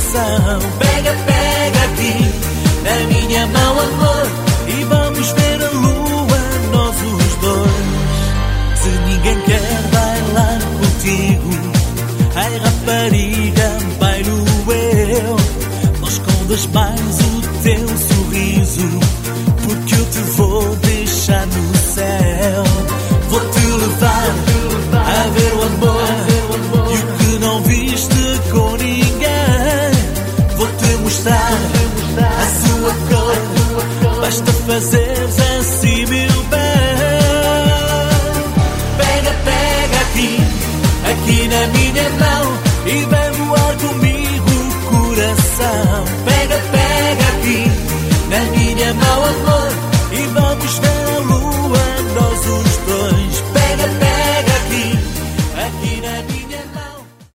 coração. Pega, pega aqui na minha mão, amor, e vamos ver a lua, nós os dois. Se ninguém quer bailar contigo, ai rapariga, bailo eu. Não escondas mais o teu sorriso, porque eu te vou deixar no céu. Vou-te levar a ver o amor, e o que não viste com ninguém. Vou-te mostrar a sua cor, basta fazeres assim, meu bem. Pega, pega aqui na minha